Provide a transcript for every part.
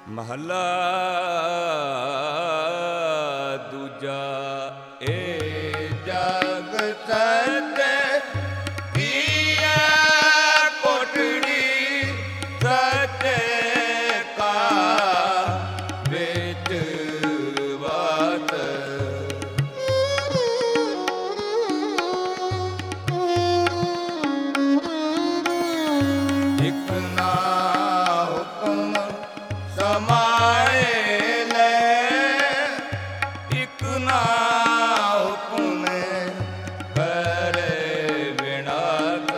ਮਹਲਾ ਦੂਜਾ। ਏ ਜਗ ਸੱਚੇ ਕੀਆ ਕੋਟੜੀ ਸੱਚੇ ਕਾ ਵਿੱਚ ਵਾਤ। ਇਕ ਨਾ ਹੁਕਮ ਸਮਾਏ ਲੈ, ਇਕ ਨਾ ਹੁਕਮ ਕਰੇ ਵਿਣਾਤ।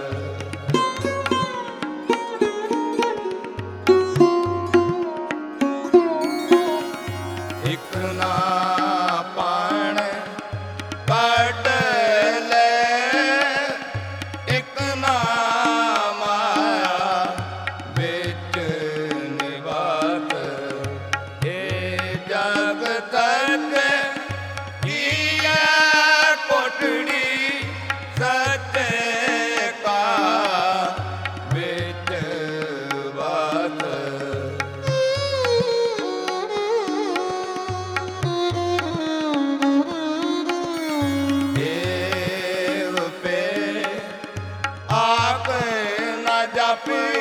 ਇਕ ਨਾ ਪਾਣ ਕੱਢ ਲੈ, ਇਕ ਨਾ ਮਾਇਆ ਵਿੱਚ ਨਿਵਾਤ। ਇਹ ਜਗ ਤੱਕ ਕੀਆ ਕੋਟੜੀ ਸੱਚੇ ਕਾ ਵਿੱਚ ਵਾਤ। ਦੇਵ ਪੇ ਆਪ ਨਾ ਜਾਪੇ,